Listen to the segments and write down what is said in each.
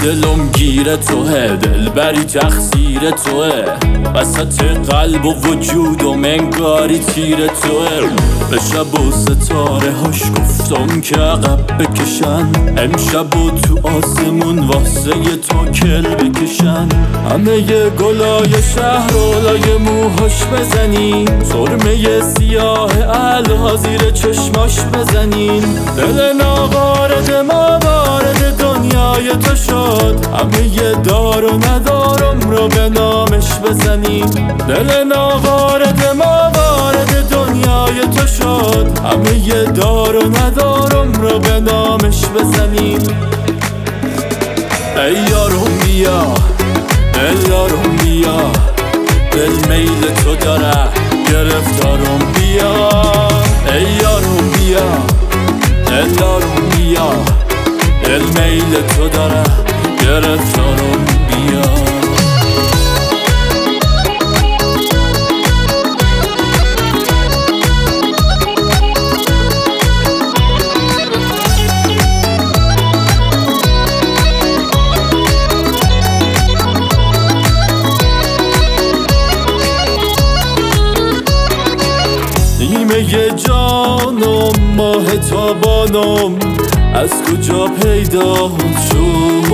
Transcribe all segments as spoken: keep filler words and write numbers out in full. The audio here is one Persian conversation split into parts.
دلم گیر توه، دل بری تقصیر توه، وسط قلب و وجود و منگاری تیر توه. به شب و ستاره هاش گفتم که عقب بکشن، امشب و تو آسمون واسه تو کل بکشن. همه گلای شهر و لای موهاش بزنین، سرمه سیاه الها زیر چشماش بزنین. دل ناوارد ما وارد دنیای تو شد، همه دار و ندارم رو به نامش بزنین. دل ناوارد ما وارد دنیای تو شد، همه دار و ندارم رو به نامش بزنین. ای یارم بیا، ای یارم بیا، دل میل تو داره گرفتارم بیا. ای یارم بیا، ای یارم بیا، دل میل تو داره گرفتارم بیا. نیمه جانم ماه تابانم از کجا پیدا شد؟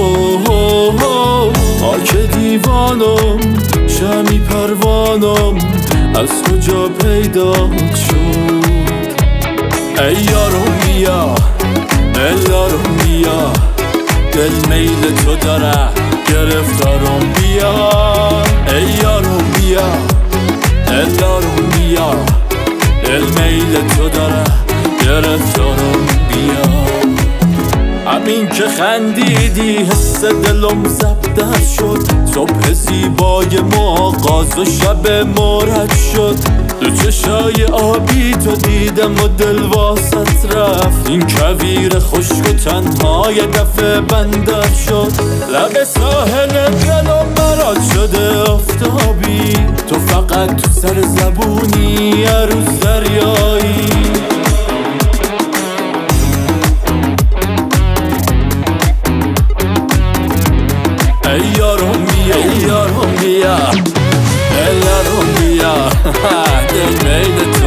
خاک دیوانم شمی پروانم از کجا پیدا شد؟ ای یارم بیا، ای یارم بیا، دل میل تو داره گرفتارم بیا. ای یارم بیا، ای یارم بیا، دل میل تو داره گرفتارم بیا. همین که خندیدی حس دلم زبدر شد، صبح زیبای ما آغاز و شب مرد شد. دو چشای آبی تو دیدم و دل واسط رفت، این کویر خشک و تنها یه دفعه بندر شد. لب ساحل دلم مراد شده آفتابی، تو فقط تو سر زبونی عروس دریایی. ای یارم بیا، ای یارم بیا، ای یارم بیا، دل میل